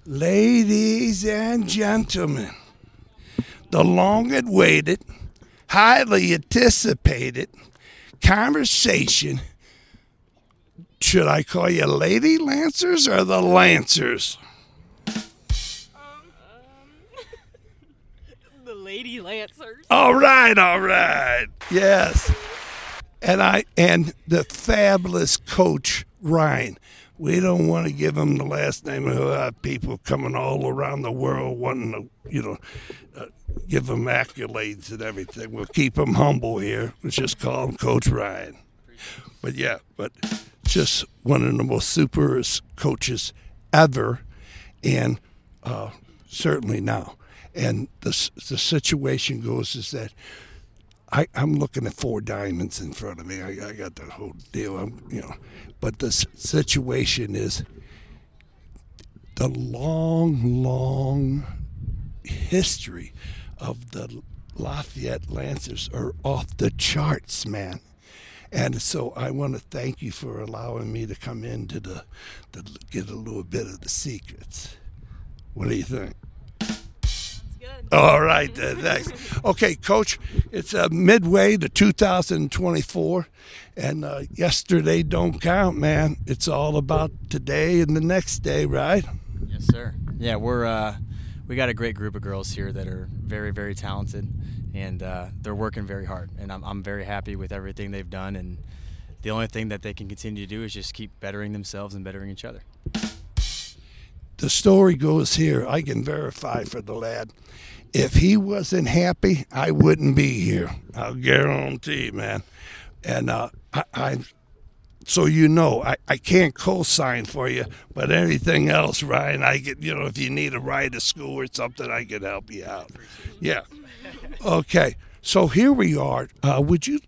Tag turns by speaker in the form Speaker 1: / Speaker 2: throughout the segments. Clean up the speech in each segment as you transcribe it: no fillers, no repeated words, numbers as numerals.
Speaker 1: Ladies and gentlemen, the long-awaited, highly anticipated conversation. Should I call you Lady Lancers or the Lancers?
Speaker 2: The Lady Lancers.
Speaker 1: All right. Yes. And the fabulous Coach Ryan. We don't want to give him the last name of people coming all around the world wanting to, give him accolades and everything. We'll keep him humble here. Let's just call him Coach Ryan. But just one of the most superest coaches ever, and certainly now. And the situation goes is that I'm looking at four diamonds in front of me. I got the whole deal. But the situation is the long history of the Lafayette Lancers are off the charts, man. And so I want to thank you for allowing me to come in to get a little bit of the secrets. What do you think? All right, thanks. Okay, Coach, it's midway to 2024, and yesterday don't count, man. It's all about today and the next day, right?
Speaker 3: Yes, sir. Yeah, we got a great group of girls here that are very, very talented, and they're working very hard, and I'm very happy with everything they've done, and the only thing that they can continue to do is just keep bettering themselves and bettering each other.
Speaker 1: The story goes here. I can verify for the lad. If he wasn't happy, I wouldn't be here. I'll guarantee, man. And so I can't co-sign for you, but everything else, Ryan, I get. If you need a ride to school or something, I can help you out. Yeah. Okay. So here we are. Would you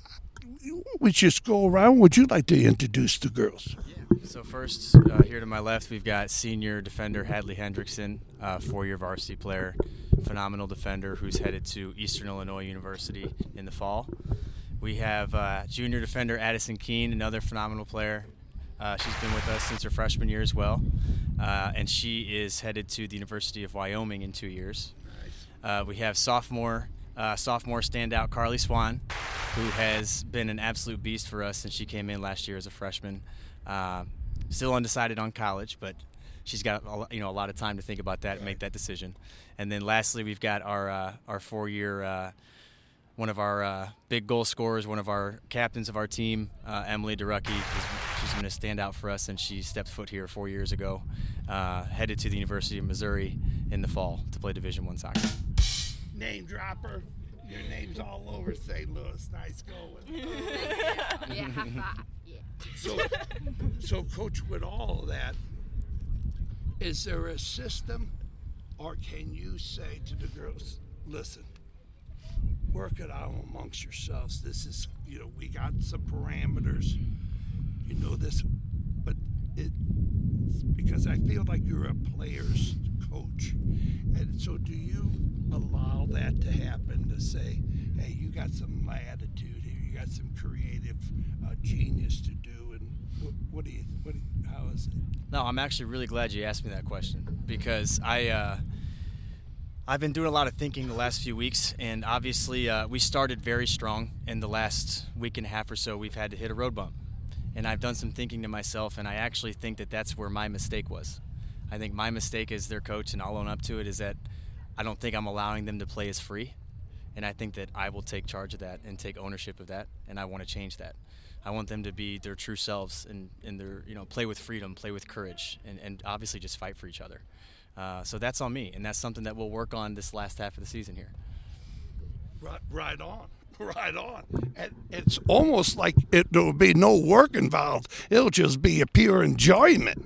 Speaker 1: just go around? Would you like to introduce the girls?
Speaker 3: So first, here to my left, we've got senior defender Hadley Hendrickson, four-year varsity player, phenomenal defender who's headed to Eastern Illinois University in the fall. We have junior defender Addison Keene, another phenomenal player. She's been with us since her freshman year as well, and she is headed to the University of Wyoming in 2 years. We have sophomore standout Carly Swan, who has been an absolute beast for us since she came in last year as a freshman. Still undecided on college, but she's got a lot of time to think about that and make that decision. And then lastly, we've got our 4-year one of our big goal scorers, one of our captains of our team, Emily DeRucky. She's been a standout for us, and she stepped foot here 4 years ago, headed to the University of Missouri in the fall to play Division I soccer.
Speaker 1: Name dropper. Your name's all over St. Louis. Nice going.
Speaker 4: Yeah, high five.
Speaker 1: So, Coach, with all of that, is there a system, or can you say to the girls, listen, work it out amongst yourselves. This is, we got some parameters, this, but because I feel like you're a player's coach. And so do you allow that to happen, to say, hey, you got some latitude here, you got some creative genius to do, and how is it?
Speaker 3: No, I'm actually really glad you asked me that question, because I've been doing a lot of thinking the last few weeks, and obviously we started very strong. In the last week and a half or so, we've had to hit a road bump, and I've done some thinking to myself, and I actually think that that's where my mistake was. I think my mistake as their coach, and I'll own up to it, is that I don't think I'm allowing them to play as free, and I think that I will take charge of that and take ownership of that, and I want to change that. I want them to be their true selves and their, play with freedom, play with courage, and obviously just fight for each other. So that's on me, and that's something that we'll work on this last half of the season here.
Speaker 1: Right on. And it's almost like there'll be no work involved. It'll just be a pure enjoyment.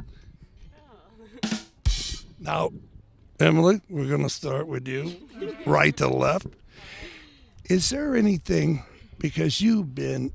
Speaker 1: Oh. Now, Emily, we're going to start with you, right to left. Is there anything, because you've been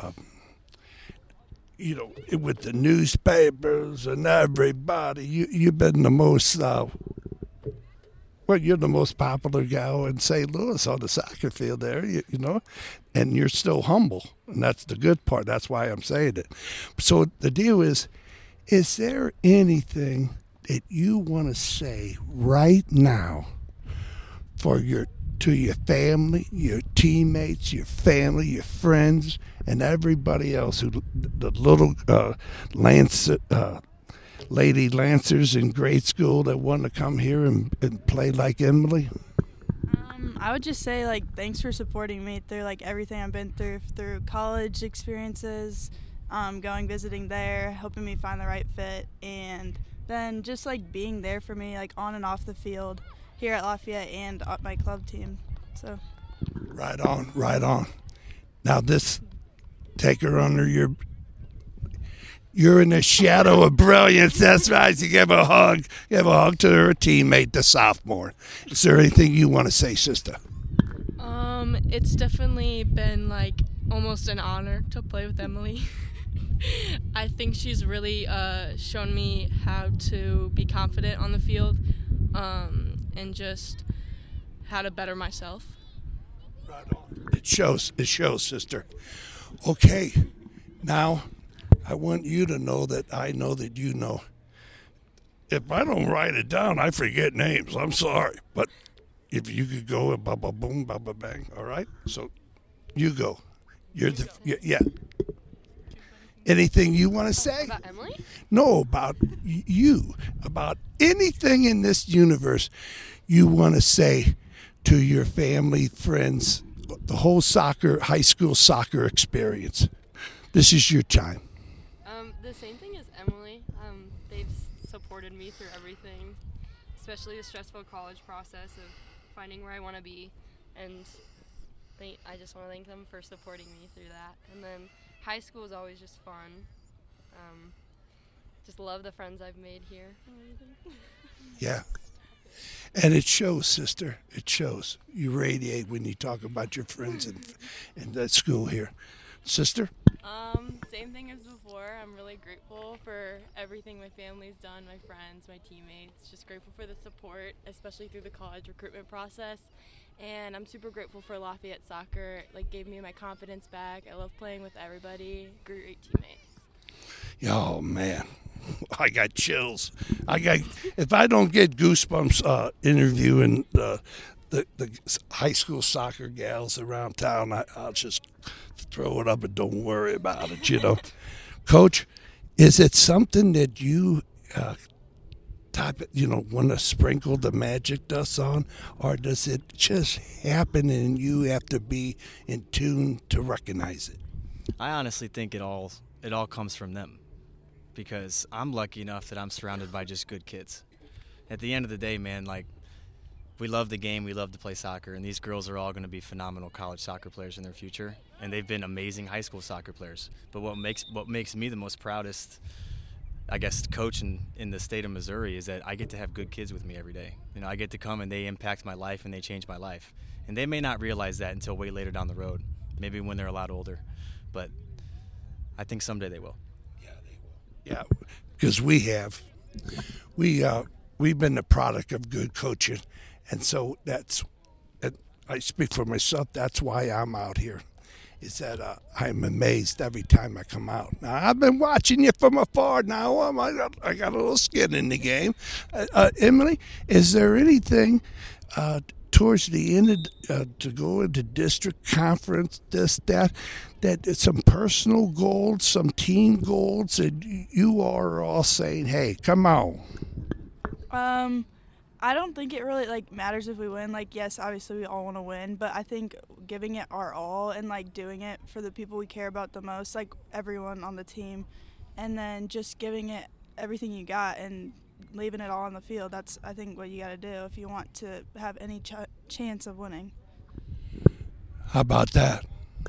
Speaker 1: with the newspapers and everybody, you've been the most, you're the most popular gal in St. Louis on the soccer field there, and you're still humble, and that's the good part. That's why I'm saying it. So the deal is there anything that you want to say right now to your family, your teammates, your family, your friends, and everybody else the little lady Lancers in grade school that want to come here and play like Emily?
Speaker 5: I would just say, like, thanks for supporting me through, like, everything I've been through college experiences, visiting there, helping me find the right fit, and then just, like, being there for me, like, on and off the field here at Lafayette and at my club team. So.
Speaker 1: Right on. Now take her under you're in the shadow of brilliance. That's right. You give a hug. Give a hug to her teammate, the sophomore. Is there anything you want to say, sister?
Speaker 2: It's definitely been like almost an honor to play with Emily. I think she's really shown me how to be confident on the field, and just how to better myself.
Speaker 1: Right on. It shows, sister. Okay, now I want you to know that I know that you know. If I don't write it down, I forget names. I'm sorry. But if you could go and baba boom, baba bang, all right? So you go. Yeah. Anything you want to say?
Speaker 2: About Emily?
Speaker 1: No, about you. About anything in this universe you want to say to your family, friends, the whole high school soccer experience. This is your time.
Speaker 2: The same thing as Emily. They've supported me through everything, especially the stressful college process of finding where I want to be, and I just want to thank them for supporting me through that. And then high school is always just fun. Just love the friends I've made here.
Speaker 1: Yeah. And it shows, sister. It shows. You radiate when you talk about your friends in that school here. Sister?
Speaker 6: Same thing as before. I'm really grateful for everything my family's done, my friends, my teammates. Just grateful for the support, especially through the college recruitment process. And I'm super grateful for Lafayette Soccer. Like, gave me my confidence back. I love playing with everybody. Great teammates.
Speaker 1: Oh, man. I got chills. If I don't get goosebumps interviewing the high school soccer gals around town, I'll just throw it up and don't worry about it, you know. Coach, is it something that you want to sprinkle the magic dust on, or does it just happen and you have to be in tune to recognize it?
Speaker 3: I honestly think it all comes from them, because I'm lucky enough that I'm surrounded by just good kids. At the end of the day, man, like, we love the game, we love to play soccer, and these girls are all going to be phenomenal college soccer players in their future, and they've been amazing high school soccer players. But what makes me the most proudest, I guess, coach in the state of Missouri is that I get to have good kids with me every day. You know, I get to come and they impact my life and they change my life. And they may not realize that until way later down the road, maybe when they're a lot older. But I think someday they will.
Speaker 1: Yeah, they will. Yeah, because we've been the product of good coaching, and so I speak for myself. That's why I'm out here. Is that I'm amazed every time I come out. Now, I've been watching you from afar now. I got a little skin in the game. Emily, is there anything towards the end to go into district conference, that some personal goals, some team goals that you are all saying, hey, come on?
Speaker 5: I don't think it really, like, matters if we win. Like, yes, obviously we all want to win, but I think giving it our all and, like, doing it for the people we care about the most, like everyone on the team, and then just giving it everything you got and leaving it all on the field, that's, I think, what you got to do if you want to have any chance of winning.
Speaker 1: How about that?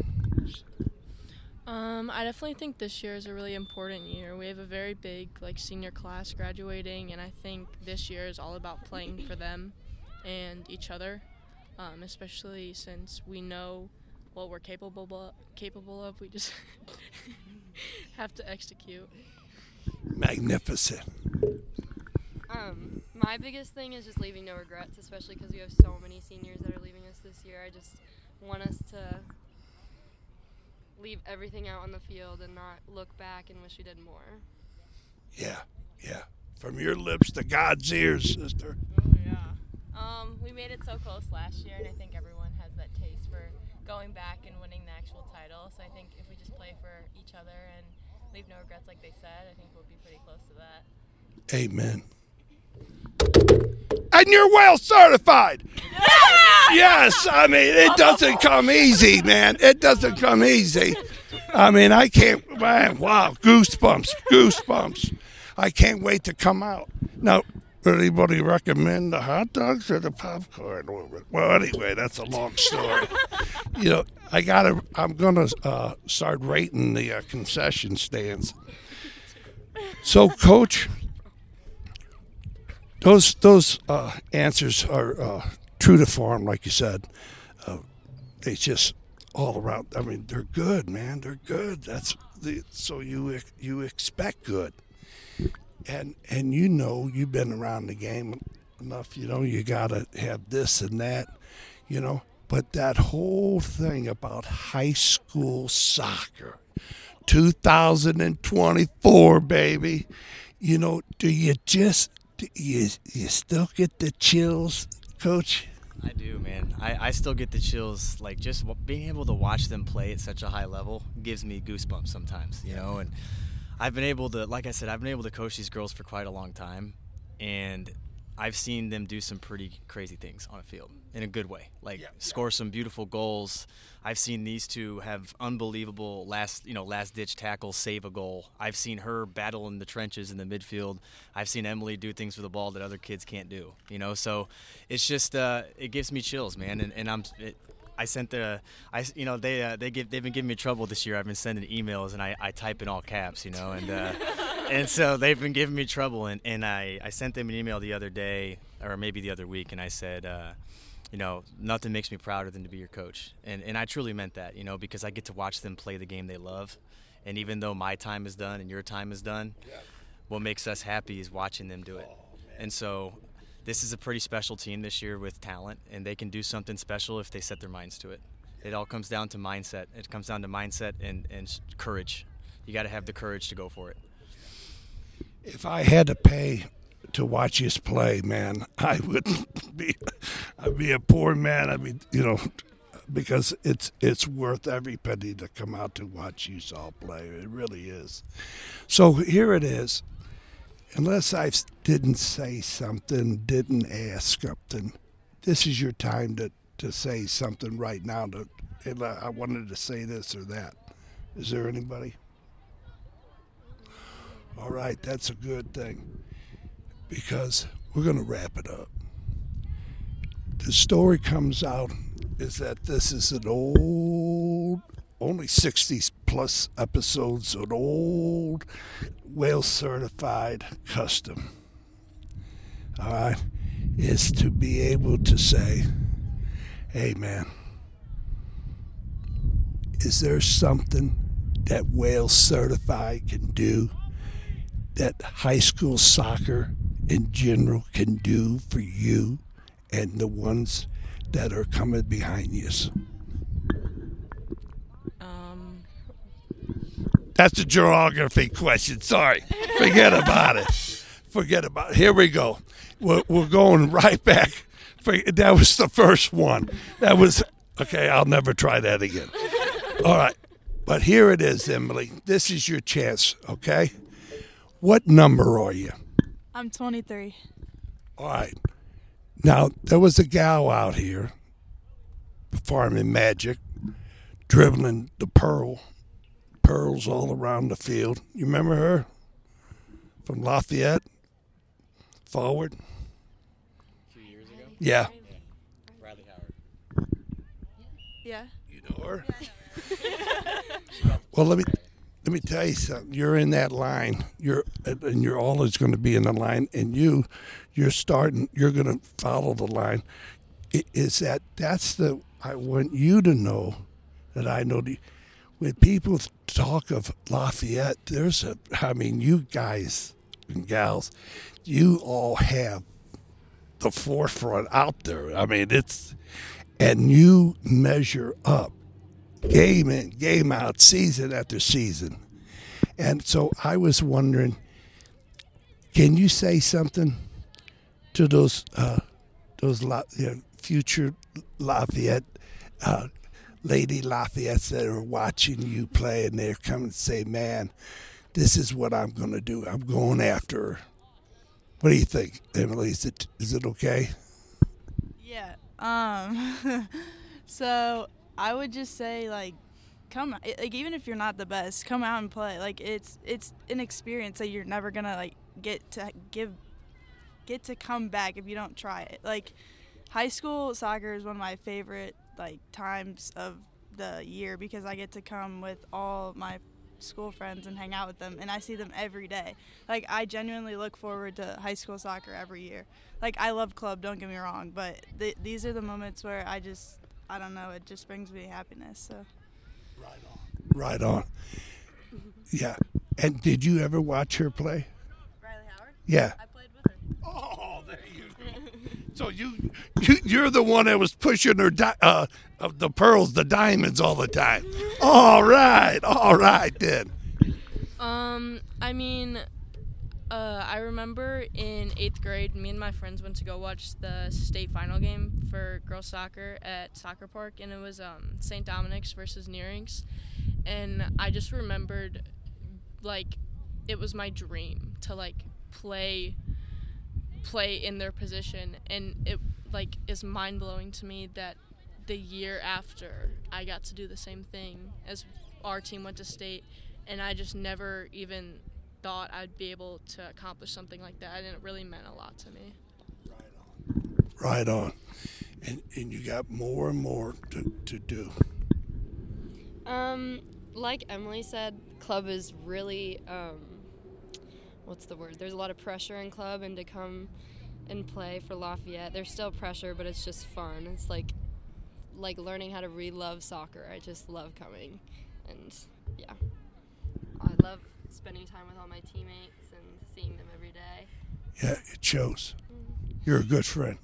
Speaker 2: I definitely think this year is a really important year. We have a very big, like, senior class graduating, and I think this year is all about playing for them and each other, especially since we know what we're capable of. We just have to execute.
Speaker 1: Magnificent.
Speaker 7: My biggest thing is just leaving no regrets, especially because we have so many seniors that are leaving us this year. I just want us to leave everything out on the field and not look back and wish we did more.
Speaker 1: Yeah. from your lips to God's ears, sister.
Speaker 6: We made it so close last year, and I think everyone has that taste for going back and winning the actual title. So I think if we just play for each other and leave no regrets like they said, I think we'll be pretty close to that.
Speaker 1: Amen. And you're well certified. Yes, I mean, it doesn't come easy, man. It doesn't come easy. I mean, I can't, man, wow, goosebumps. I can't wait to come out. Now, would anybody recommend the hot dogs or the popcorn? Well, anyway, that's a long story. You know, I'm going to start rating the concession stands. So, Coach, those answers are true to form, like you said. They just all around. I mean, they're good, man. They're good. So you expect good, and you know you've been around the game enough. You know you gotta have this and that. You know, but that whole thing about high school soccer, 2024, baby. You know, do you still get the chills, Coach?
Speaker 3: I do, man. I still get the chills. Like, just being able to watch them play at such a high level gives me goosebumps sometimes, you know. And I've been able to, like I said, I've been able to coach these girls for quite a long time, and I've seen them do some pretty crazy things on a field in a good way, like score some beautiful goals. I've seen these two have unbelievable last-ditch tackles, save a goal. I've seen her battle in the trenches in the midfield. I've seen Emily do things with the ball that other kids can't do, you know. So it's just it gives me chills, man. And they've been giving me trouble this year. I've been sending emails and I type in all caps, you know, and and so they've been giving me trouble. And I sent them an email the other day, or maybe the other week, and I said, you know, nothing makes me prouder than to be your coach. And I truly meant that, you know, because I get to watch them play the game they love. And even though my time is done and your time is done, what makes us happy is watching them do it. And so this is a pretty special team this year with talent, and they can do something special if they set their minds to it. It all comes down to mindset. It comes down to mindset and courage. You got to have the courage to go for it.
Speaker 1: If I had to pay to watch you play, man, I'd be a poor man. I mean, you know, because it's worth every penny to come out to watch you all play. It really is. So here it is. Unless I didn't say something, didn't ask something, this is your time to say something right now. I wanted to say this or that. Is there anybody? All right, that's a good thing, because we're going to wrap it up. The story comes out is that this is an old, only 60-plus episodes, an old Wales-certified custom. All right, is to be able to say, hey, man, is there something that Wales-certified can do that high school soccer in general can do for you and the ones that are coming behind you? That's a geography question. Sorry. Forget about it. Here we go. We're going right back. That was the first one. That was, okay, I'll never try that again. All right. But here it is, Emily. This is your chance, okay? What number are you?
Speaker 5: I'm 23.
Speaker 1: All right. Now, there was a gal out here, performing magic, dribbling the pearls all around the field. You remember her? From Lafayette? Forward?
Speaker 3: A few years ago?
Speaker 1: Yeah.
Speaker 3: Riley Howard.
Speaker 5: Yeah.
Speaker 1: You know her? Well, let me tell you something. You're in that line. You're always going to be in the line, and you're going to follow the line. I want you to know that I know when people talk of Lafayette, you guys and gals, you all have the forefront out there. I mean, and you measure up game in, game out, season after season. And so I was wondering, Can you say something to those future Lafayette Lady Lafayette's that are watching you play, and they're coming to say, "Man, this is what I'm going to do. I'm going after her." What do you think, Emily? Is it okay?
Speaker 5: Yeah. So I would just say, like, even if you're not the best, come out and play. Like, it's an experience that you're never gonna like get to come back if you don't try it. Like, high school soccer is one of my favorite like times of the year because I get to come with all my school friends and hang out with them, and I see them every day. Like, I genuinely look forward to high school soccer every year. Like, I love club, don't get me wrong, but these are the moments where I don't know, it just brings me happiness. So
Speaker 1: Right on. Yeah. And did you ever watch her play?
Speaker 5: Riley Howard?
Speaker 1: Yeah.
Speaker 5: I played with her.
Speaker 1: Oh, there you go. So you're the one that was pushing her the pearls, the diamonds all the time. All right then.
Speaker 2: I mean, I remember in 8th grade, me and my friends went to go watch the state final game for girls soccer at Soccer Park, and it was St. Dominic's versus Nearings, and I just remembered, like, it was my dream to like play in their position, and it like is mind-blowing to me that the year after I got to do the same thing as our team went to state, and I just never even thought I'd be able to accomplish something like that, and it really meant a lot to me.
Speaker 1: Right on. And you got more and more to do.
Speaker 7: Like Emily said, club is really what's the word? There's a lot of pressure in club, and to come and play for Lafayette, there's still pressure, but it's just fun. It's like learning how to re-love soccer. I just love coming, and yeah, I love spending time with all my teammates and seeing them every day.
Speaker 1: Yeah, it shows. You're a good friend.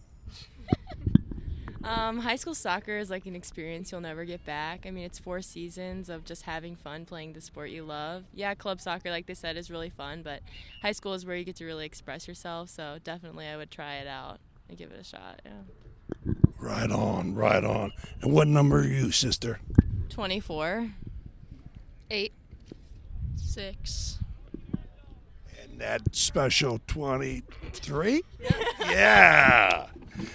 Speaker 6: High school soccer is like an experience you'll never get back. I mean, it's 4 seasons of just having fun playing the sport you love. Yeah, club soccer, like they said, is really fun, but high school is where you get to really express yourself, so definitely I would try it out and give it a shot, yeah.
Speaker 1: Right on. And what number are you, sister?
Speaker 6: 24.
Speaker 7: 8.
Speaker 2: 6.
Speaker 1: And that special 23? Yeah.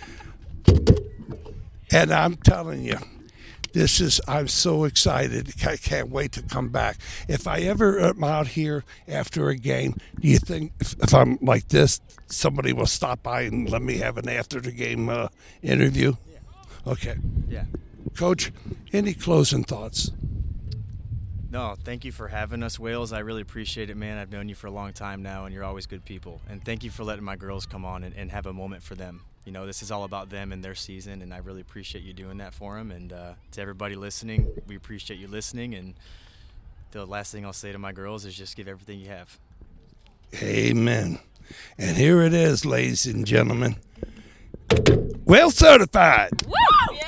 Speaker 1: And I'm telling you, I'm so excited. I can't wait to come back. If I ever am out here after a game, do you think if I'm like this, somebody will stop by and let me have an after the game interview? Yeah. Okay.
Speaker 3: Yeah.
Speaker 1: Coach, any closing thoughts?
Speaker 3: No, thank you for having us, Wales. I really appreciate it, man. I've known you for a long time now, and you're always good people. And thank you for letting my girls come on and have a moment for them. You know, this is all about them and their season, and I really appreciate you doing that for them. And to everybody listening, we appreciate you listening. And the last thing I'll say to my girls is just give everything you have.
Speaker 1: Amen. And here it is, ladies and gentlemen. Well certified.
Speaker 6: Woo! Yeah!